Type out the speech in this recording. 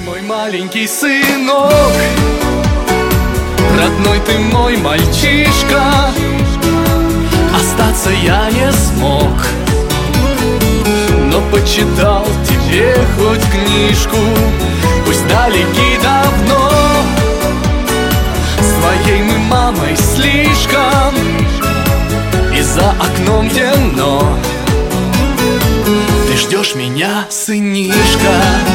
Мой маленький сынок, родной ты мой мальчишка, остаться я не смог, но почитал тебе хоть книжку. Пусть далеки давно, с твоей мы мамой слишком, и за окном темно. Ты ждешь меня, сынишка.